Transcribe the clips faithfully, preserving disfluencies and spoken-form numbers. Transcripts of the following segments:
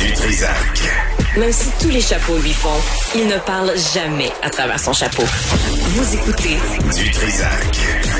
Du Trisac. Même si tous les chapeaux lui font, il ne parle jamais à travers son chapeau. Vous écoutez Du Trisac.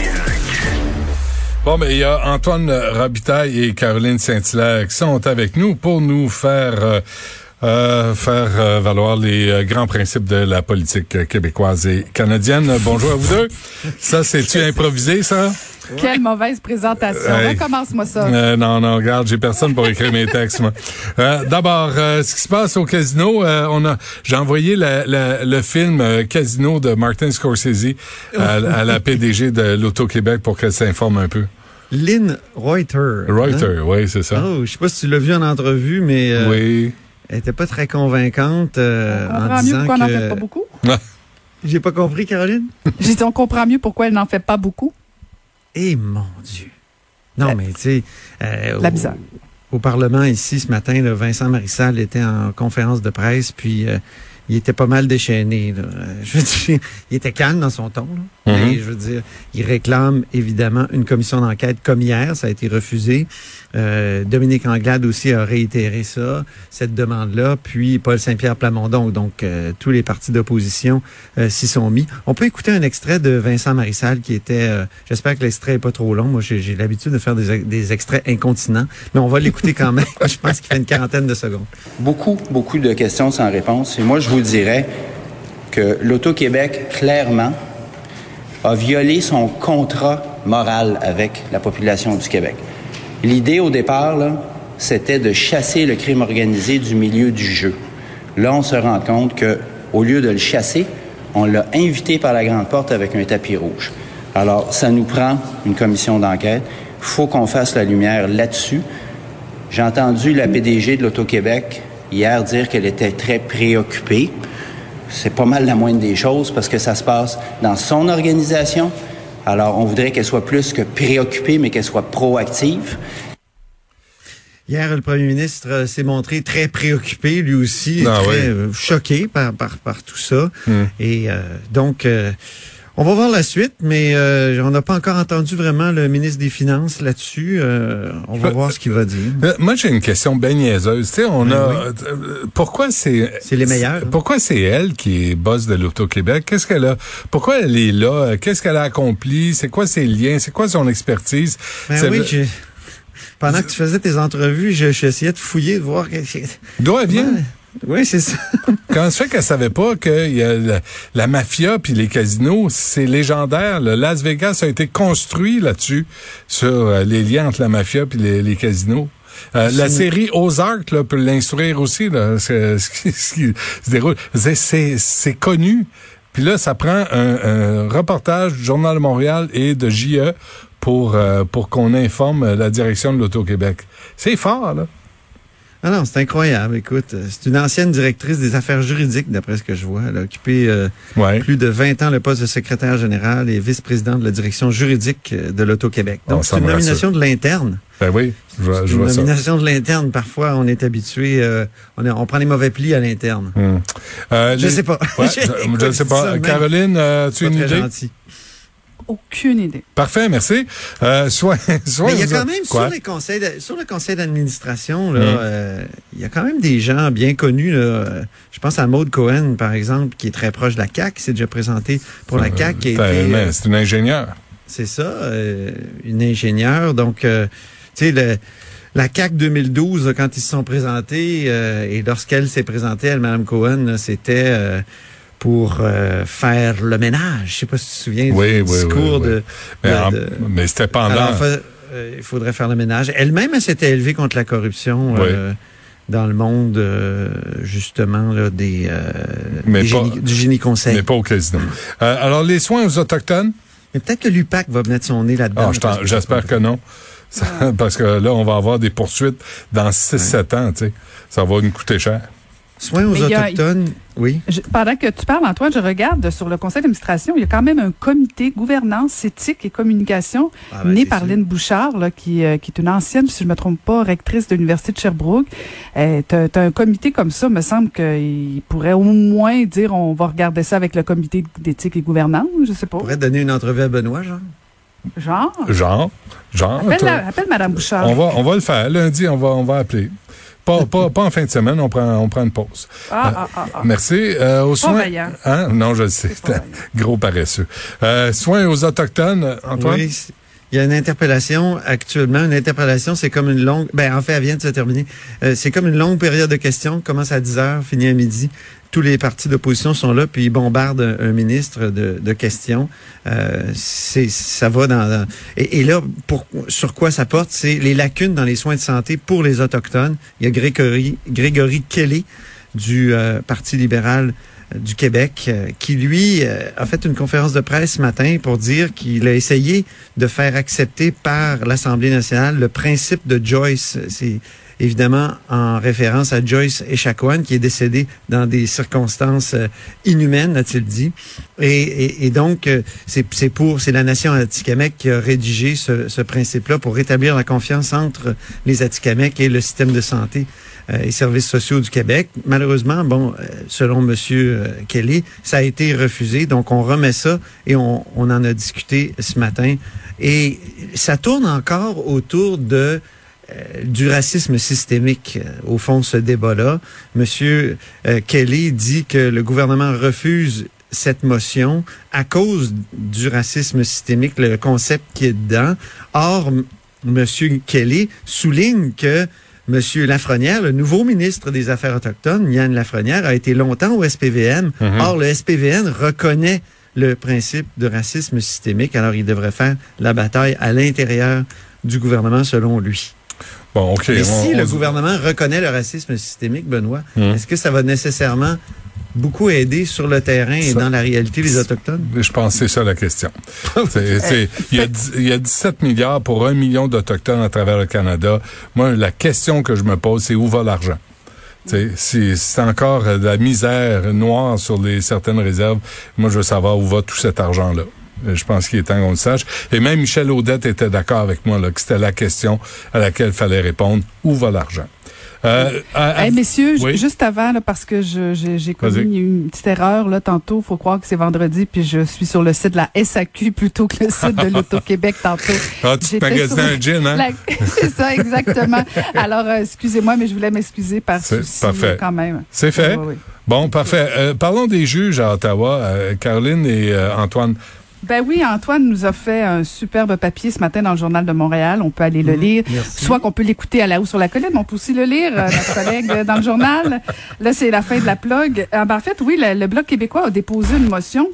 Bon, mais il y a Antoine Robitaille et Caroline Saint-Hilaire qui sont avec nous pour nous faire euh, euh, faire euh, valoir les euh, grands principes de la politique québécoise et canadienne. Bonjour à vous deux. Ça, c'est-tu improvisé, ça? Quelle mauvaise présentation. Hey. Recommence-moi ça. Euh, non, non, regarde, j'ai personne pour écrire mes textes, moi. Euh, d'abord, euh, ce qui se passe au casino, euh, on a, j'ai envoyé la, la, le film euh, Casino de Martin Scorsese à, à la P D G de l'Auto-Québec pour qu'elle s'informe un peu. Lynn Reuter. Reuter, hein? Oui, c'est ça. Oh, je sais pas si tu l'as vu en entrevue, mais euh, oui. Elle était pas très convaincante euh, on en comprend disant mieux pourquoi que... elle n'en fait pas beaucoup. J'ai pas compris, Caroline? J'ai dit, on comprend mieux pourquoi elle n'en fait pas beaucoup. Eh mon Dieu! Non, La- mais tu sais... Euh, La au- bizarre. Au Parlement, ici, ce matin, là, Vincent Marissal était en conférence de presse, puis euh, il était pas mal déchaîné. Là. Euh, je veux dire, il était calme dans son ton. Là. Mm-hmm. Et je veux dire, il réclame évidemment une commission d'enquête comme hier, ça a été refusé. Euh, Dominique Anglade aussi a réitéré ça, cette demande-là. Puis Paul Saint-Pierre Plamondon, donc euh, tous les partis d'opposition euh, s'y sont mis. On peut écouter un extrait de Vincent Marissal qui était, euh, j'espère que l'extrait est pas trop long. Moi, j'ai, j'ai l'habitude de faire des, des extraits incontinents, mais on va l'écouter quand même. Je pense qu'il fait une quarantaine de secondes. Beaucoup, beaucoup de questions sans réponse. Et moi, je vous dirais que l'Auto-Québec, clairement, a violé son contrat moral avec la population du Québec. L'idée, au départ, là, c'était de chasser le crime organisé du milieu du jeu. Là, on se rend compte que, au lieu de le chasser, on l'a invité par la grande porte avec un tapis rouge. Alors, ça nous prend une commission d'enquête. Il faut qu'on fasse la lumière là-dessus. J'ai entendu la P D G de l'Auto-Québec hier dire qu'elle était très préoccupée. C'est pas mal la moindre des choses parce que ça se passe dans son organisation. Alors, on voudrait qu'elle soit plus que préoccupée, mais qu'elle soit proactive. Hier, le premier ministre euh, s'est montré très préoccupé, lui aussi, Ah, très oui. euh, choqué par, par, par tout ça. Mm. Et euh, donc, euh, on va voir la suite, mais euh, on n'a pas encore entendu vraiment le ministre des Finances là-dessus. Euh, on va Euh, voir ce qu'il va dire. Euh, moi, j'ai une question bien niaiseuse. Tu sais, on Ben a... oui. euh, pourquoi c'est... C'est les meilleurs, hein. Pourquoi c'est elle qui est boss de l'Auto-Québec? Qu'est-ce qu'elle a... Pourquoi elle est là? Qu'est-ce qu'elle a accompli? C'est quoi ses liens? C'est quoi son expertise? Ben C'est- oui, j'ai- pendant que tu faisais tes entrevues, je- j'essayais de fouiller, de voir... que- D'où elle vient? Ouais. Oui, c'est ça. Quand se fait qu'elle savait pas que y a la, la mafia puis les casinos, c'est légendaire. Le Las Vegas a été construit là-dessus, sur euh, les liens entre la mafia puis les, les casinos. Euh, la série Ozark là, peut l'instruire aussi, là, ce, ce qui ce qui se déroule. C'est, c'est, c'est connu. Puis là, ça prend un, un reportage du Journal de Montréal et de J E pour, euh, pour qu'on informe la direction de l'Auto-Québec. C'est fort, là. Ah non, c'est incroyable. Écoute, euh, c'est une ancienne directrice des affaires juridiques, d'après ce que je vois. Elle a occupé euh, Ouais. plus de vingt ans le poste de secrétaire général et vice-président de la direction juridique euh, de l'Auto-Québec. Oh, Donc, ça c'est une me nomination de l'interne. Ben oui, je vois, je Une vois ça. nomination de l'interne. Parfois, on est habitué, euh, on, est- on prend les mauvais plis à l'interne. Hum. Euh, Je les- sais pas. Ouais, Je- je, écoute, je je sais dis ça pas. de même. Caroline, euh, tu as Pas une très idée? gentil. Aucune idée. Parfait, merci. Euh, soit, soit Mais il y a vous quand a- même, Quoi? sur, les conseils de- sur le conseil d'administration, là, Hum. euh, il y a quand même des gens bien connus. Là, euh, je pense à Maude Cohen, par exemple, qui est très proche de la C A Q, qui s'est déjà présenté pour la C A Q. Qui a Euh, été, mais euh, c'est une ingénieure. c'est ça, euh, une ingénieure. Donc, euh, tu sais, le- la C A Q deux mille douze, là, quand ils se sont présentés, euh, et lorsqu'elle s'est présentée, elle, Mme Cohen, là, c'était euh, pour euh, faire le ménage. Je sais pas si tu te souviens Oui, du oui, discours oui, oui. de... Mais, de- en- de- mais c'était pendant. Alors, fa- euh, il faudrait faire le ménage. Elle-même, elle s'était élevée contre la corruption euh, dans le monde, euh, justement, là, des, euh, Mais des pas- génie- du génie conseil. mais pas au casino. Euh, alors, les soins aux Autochtones? Mais peut-être que l'U P A C va mettre son nez là-dedans. Ah, je t'en- parce que- j'espère que non. Ça- parce que là, on va avoir des poursuites dans six sept ans, tu sais. Ça va nous coûter cher. Soins aux Mais il y a- Autochtones, oui. Je- pendant que tu parles, Antoine, je regarde sur le conseil d'administration, il y a quand même un comité gouvernance, éthique et communication Ah ben, né c'est par sûr. Lynn Bouchard, là, qui, euh, qui est une ancienne, si je me trompe pas, rectrice de l'Université de Sherbrooke. Euh, t'as, t'as un comité comme ça, me semble qu'il pourrait au moins dire on va regarder ça avec le comité d'éthique et gouvernance, je sais pas. On pourrait donner une entrevue à Benoît, genre. Genre. Genre, genre. Appelle, toi- la- appelle Mme Bouchard. on va, on va le faire. Lundi, on va, on va appeler. Pas, pas, pas en fin de semaine, on prend, on prend une pause. Ah, Euh, ah, ah, ah. Merci. Euh, aux Pas soins. vaillant. Hein? Non, je le sais. C'est pas Gros paresseux. Euh, soins aux Autochtones, Antoine? Oui, c'est- il y a une interpellation actuellement. Une interpellation, c'est comme une longue... Ben, en fait, elle vient de se terminer. Euh, c'est comme une longue période de questions. Commence à dix heures, finit à midi. Tous les partis d'opposition sont là, puis ils bombardent un, un ministre de, de questions. Euh, c'est, ça va dans... dans- et, et là, pour, sur quoi ça porte? C'est les lacunes dans les soins de santé pour les Autochtones. Il y a Grégory, Grégory Kelly du euh, Parti libéral du Québec, euh, qui, lui, euh, a fait une conférence de presse ce matin pour dire qu'il a essayé de faire accepter par l'Assemblée nationale le principe de Joyce. C'est évidemment en référence à Joyce Echaquan, qui est décédée dans des circonstances euh, inhumaines, a-t-il dit. Et, et, et donc, euh, c'est, c'est pour, c'est la nation Atikamekw qui a rédigé ce, ce principe-là pour rétablir la confiance entre les Atikamekw et le système de santé euh, et services sociaux du Québec. Malheureusement, bon, euh, selon Monsieur euh, Kelly, ça a été refusé. Donc, on remet ça et on, on en a discuté ce matin. Et ça tourne encore autour de Euh, du racisme systémique, euh, au fond, ce débat-là. Monsieur euh, Kelly dit que le gouvernement refuse cette motion à cause du racisme systémique, le concept qui est dedans. Or, M. Monsieur Kelly souligne que Monsieur Lafrenière, le nouveau ministre des Affaires autochtones, Yann Lafrenière, a été longtemps au S P V N. Mm-hmm. Or, le S P V N reconnaît le principe de racisme systémique. Alors, il devrait faire la bataille à l'intérieur du gouvernement, selon lui. Bon, OK. Mais on, si on le se- gouvernement reconnaît le racisme systémique, Benoît, Hum. est-ce que ça va nécessairement beaucoup aider sur le terrain et Ça- dans la réalité les Autochtones? Je pense que c'est ça la question. C'est, c'est, il, y a, dix- il y a dix-sept milliards pour un million d'Autochtones à travers le Canada. Moi, la question que je me pose, c'est où va l'argent? T'sais, si c'est encore de la misère noire sur les certaines réserves, moi, je veux savoir où va tout cet argent-là. Je pense qu'il est temps qu'on le sache. Et même Michel Audette était d'accord avec moi là, que c'était la question à laquelle il fallait répondre. Où va l'argent? Euh, à- à- Hey, messieurs, oui. ju- juste avant, là, parce que je, j'ai, j'ai Vas-y. commis une petite erreur là tantôt. Faut croire que c'est vendredi, puis je suis sur le site de la S A Q plutôt que le site de l'Auto-Québec tantôt. Ah, tu te J'étais magasines sur un gin, hein? la- C'est ça, exactement. Alors, euh, excusez-moi, mais je voulais m'excuser par C'est souci parfait. euh, quand même. C'est fait? Oui, oui, oui. Bon, parfait. Euh, parlons des juges à Ottawa. Euh, Caroline et euh, Antoine. Ben oui, Antoine nous a fait un superbe papier ce matin dans le Journal de Montréal. On peut aller le lire. merci. Soit qu'on peut l'écouter à la haut sur la colline, mais on peut aussi le lire, euh, notre collègue euh, dans le journal. Là, c'est la fin de la plug. Euh, ben, en fait, oui, le, le Bloc québécois a déposé une motion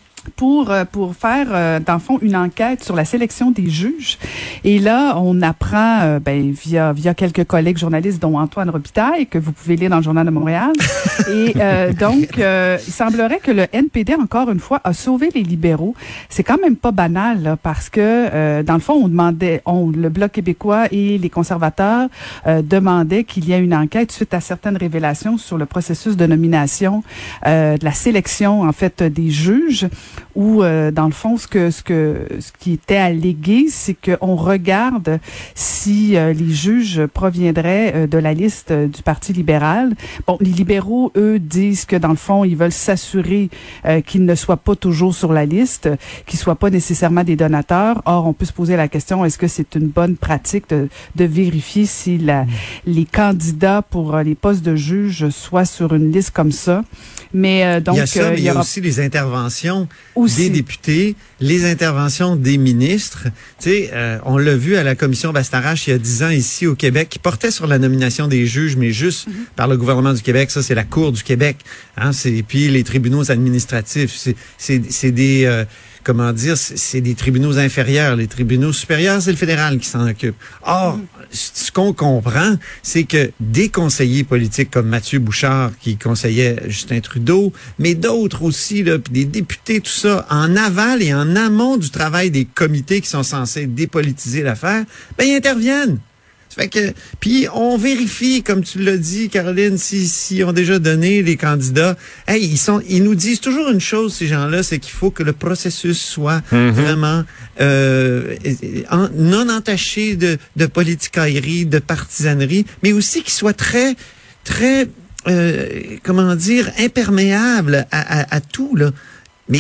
pour euh, pour faire euh, dans le fond une enquête sur la sélection des juges. Et là, on apprend euh, ben via via quelques collègues journalistes dont Antoine Robitaille que vous pouvez lire dans le Journal de Montréal. Et euh, donc euh, il semblerait que le N P D encore une fois a sauvé les libéraux. C'est quand même pas banal là, parce que euh, dans le fond on demandait on le Bloc québécois et les conservateurs euh, demandaient qu'il y ait une enquête suite à certaines révélations sur le processus de nomination euh, de la sélection en fait des juges. Où euh, dans le fond ce que ce que ce qui était allégué, c'est qu'on regarde si euh, les juges proviendraient euh, de la liste euh, du Parti libéral. Bon, les libéraux eux disent que dans le fond ils veulent s'assurer euh, qu'ils ne soient pas toujours sur la liste, qu'ils soient pas nécessairement des donateurs. Or, on peut se poser la question est-ce que c'est une bonne pratique de, de vérifier si la, les candidats pour euh, les postes de juges soient sur une liste comme ça. Mais euh, donc il y a ça, euh, mais il y a aura aussi les interventions aussi. des députés, les interventions des ministres. Tu sais, euh, on l'a vu à la commission Bastarache il y a dix ans ici au Québec, qui portait sur la nomination des juges, mais juste Mm-hmm. par le gouvernement du Québec. Ça, c'est la Cour du Québec. Hein, c'est, puis les tribunaux administratifs. C'est, c'est, c'est des... Euh, comment dire, c'est, c'est des tribunaux inférieurs. Les tribunaux supérieurs, c'est le fédéral qui s'en occupe. Or, ce qu'on comprend, c'est que des conseillers politiques comme Mathieu Bouchard, qui conseillait Justin Trudeau, mais d'autres aussi, là, puis des députés, tout ça, en aval et en amont du travail des comités qui sont censés dépolitiser l'affaire, ben ils interviennent. Ça fait que, puis on vérifie, comme tu l'as dit, Caroline, si, si ont déjà donné les candidats. Hey, ils sont, ils nous disent toujours une chose, ces gens-là, c'est qu'il faut que le processus soit Mm-hmm. vraiment euh, en, non entaché de, de politicaillerie, de partisanerie, mais aussi qu'il soit très, très, euh, comment dire, imperméable à, à, à tout là. Mais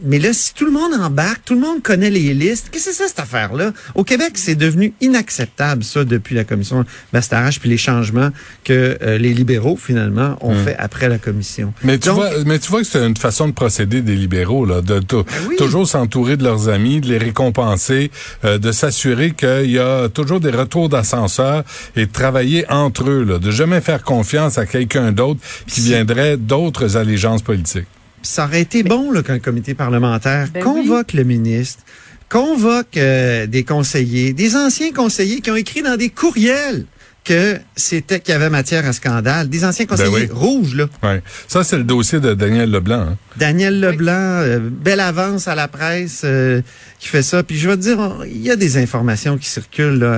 mais là, si tout le monde embarque, tout le monde connaît les listes, qu'est-ce que c'est ça, cette affaire-là? Au Québec, c'est devenu inacceptable, ça, depuis la commission Bastarache, puis les changements que euh, les libéraux, finalement, ont mmh. fait après la commission. Mais tu, Donc, vois, mais tu vois que c'est une façon de procéder des libéraux, là, de t- ben oui. toujours s'entourer de leurs amis, de les récompenser, euh, de s'assurer qu'il y a toujours des retours d'ascenseur et de travailler entre eux, là, de jamais faire confiance à quelqu'un d'autre qui viendrait d'autres allégeances politiques. Ça aurait été bon là, qu'un comité parlementaire ben convoque oui. le ministre, convoque euh, des conseillers, des anciens conseillers qui ont écrit dans des courriels que c'était qu'il y avait matière à scandale, des anciens conseillers ben oui. rouges là. Ouais. Ça c'est le dossier de Daniel Leblanc. Hein. Daniel Leblanc, oui. euh, belle avance à la presse euh, qui fait ça. Puis je vais te dire, il y a des informations qui circulent là.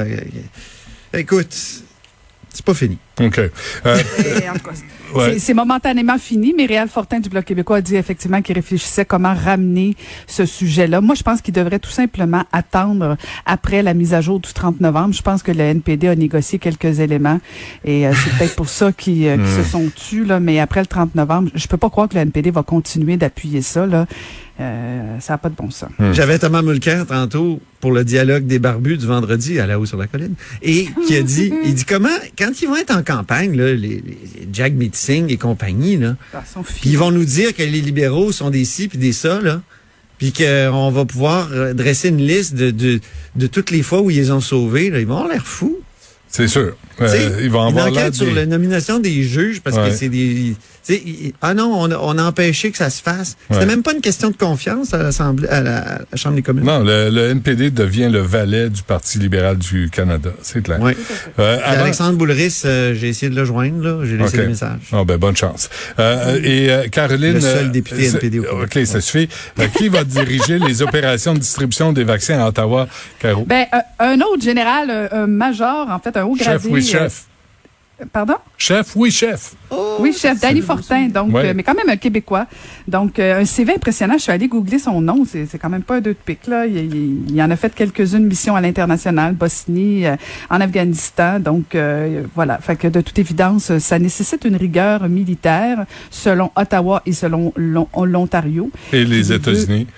Écoute, c'est pas fini. OK. Euh, Et, en tout cas, ouais. c'est, c'est momentanément fini, mais Réal Fortin du Bloc québécois a dit effectivement qu'il réfléchissait comment ramener ce sujet-là. Moi, je pense qu'il devrait tout simplement attendre après la mise à jour du trente novembre. Je pense que le N P D a négocié quelques éléments et euh, c'est peut-être pour ça qu'ils, euh, qu'ils mm. se sont tus, là. Mais après le trente novembre, je peux pas croire que le N P D va continuer d'appuyer ça, là. Euh, ça n'a pas de bon sens. Hum. J'avais Thomas Mulcair tantôt pour le dialogue des barbus du vendredi à La Haut sur la Colline et qui a dit, il dit comment, quand ils vont être en campagne, là, les, les Jack Meeting et compagnie, là, puis ils vont nous dire que les libéraux sont des ci puis des ça, là, puis qu'on va pouvoir dresser une liste de, de, de toutes les fois où ils les ont sauvés, là, ils vont avoir l'air fous. C'est sûr. Euh, ils vont avoir une enquête sur des... la nomination des juges parce ouais. que c'est des... Il, ah non, on a, on a empêché que ça se fasse. C'était ouais. même pas une question de confiance à l'Assemblée, à la, à la Chambre des communes. Non, le, le N P D devient le valet du Parti libéral du Canada, c'est clair. Oui. Euh, avant... Alexandre Boulris, euh, j'ai essayé de le joindre, là. J'ai laissé okay. le message. Oh, ben, bonne chance. Euh, et euh, Caroline... Le seul député euh, N P D au Québec. OK, ça suffit. Euh, qui va diriger les opérations de distribution des vaccins à Ottawa, Caro? Ben, euh, un autre général, un, un major, en fait, un haut gradé. Chef, oui, chef. Pardon? Chef, oui, chef. Oh, oui, chef, Danny Fortin, donc, ouais. euh, mais quand même un Québécois. Donc, euh, un C V impressionnant. Je suis allée googler son nom. C'est, c'est quand même pas un deux de pique, là. Il, il, il en a fait quelques-unes missions à l'international, Bosnie, euh, en Afghanistan. Donc, euh, voilà. Fait que, de toute évidence, ça nécessite une rigueur militaire selon Ottawa et selon l'Ontario. Et les États-Unis.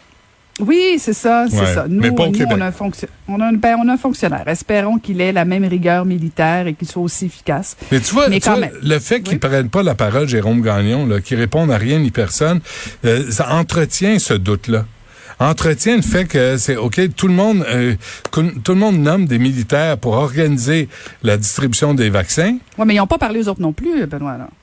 Oui, c'est ça, c'est ouais, ça. Nous, mais pas au nous Québec. on a un fonction... on a un, ben, on a un fonctionnaire. Espérons qu'il ait la même rigueur militaire et qu'il soit aussi efficace. Mais tu vois, mais tu quand vois même. le fait qu'il oui. prenne pas la parole, Jérôme Gagnon, là, qu'il réponde à rien ni personne, euh, ça entretient ce doute-là. Entretient le fait que c'est OK, tout le monde euh, tout le monde nomme des militaires pour organiser la distribution des vaccins. Oui, mais ils n'ont pas parlé aux autres non plus, Benoît, là.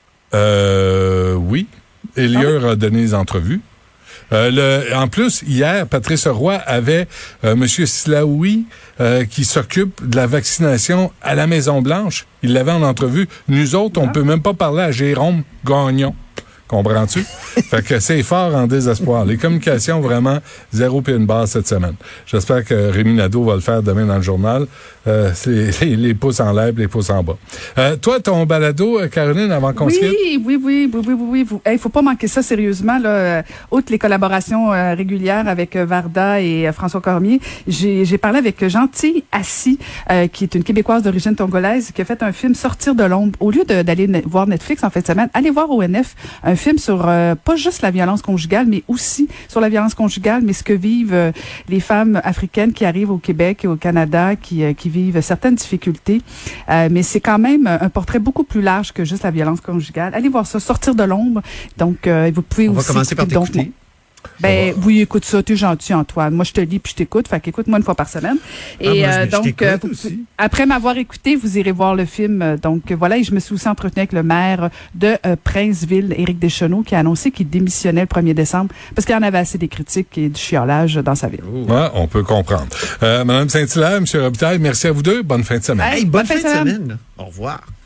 Euh, oui. Elieur ah oui. a donné des entrevues. Euh, le, en plus, hier, Patrice Roy avait euh, M. Slaoui euh, qui s'occupe de la vaccination à la Maison-Blanche. Il l'avait en entrevue. Nous autres, on ah. peut même pas parler à Jérôme Gagnon. Comprends-tu? Fait que c'est fort en désespoir. Les communications, vraiment, zéro puis une barre cette semaine. J'espère que Rémi Nadeau va le faire demain dans le journal. Euh, c'est les, les pouces en l'air, les pouces en bas. Euh, toi, ton balado, Caroline, avant qu'on oui, se quitte? Oui, oui, oui, oui, oui, oui. Il hey, faut pas manquer ça sérieusement. Là, euh, outre les collaborations euh, régulières avec euh, Varda et euh, François Cormier, j'ai, j'ai parlé avec Gentille Assis, euh, qui est une Québécoise d'origine tongolaise, qui a fait un film Sortir de l'ombre. Au lieu de, d'aller ne- voir Netflix en fin de semaine, allez voir O N F un film sur euh, pas juste la violence conjugale, mais aussi sur la violence conjugale, mais ce que vivent euh, les femmes africaines qui arrivent au Québec et au Canada, qui, euh, qui vivent certaines difficultés. Euh, mais c'est quand même un portrait beaucoup plus large que juste la violence conjugale. Allez voir ça, Sortir de l'ombre. Donc, euh, vous pouvez On aussi... va commencer par donc, t'écouter. Ben oui, écoute ça, t'es gentil Antoine. Moi je te lis puis je t'écoute, fait qu'écoute-moi une fois par semaine. Et ah, moi, euh, je, donc je euh, vous, après m'avoir écouté, vous irez voir le film. Donc euh, voilà, et je me suis aussi entretenue avec le maire de euh, Princeville, Éric Deschenaux, qui a annoncé qu'il démissionnait le premier décembre parce qu'il y en avait assez des critiques et du chiolage dans sa ville. Ouais, on peut comprendre. Euh, Madame Saint-Hilaire, M. Robitaille, merci à vous deux. Bonne fin de semaine. Hey, bonne, bonne fin de semaine. semaine. Au revoir.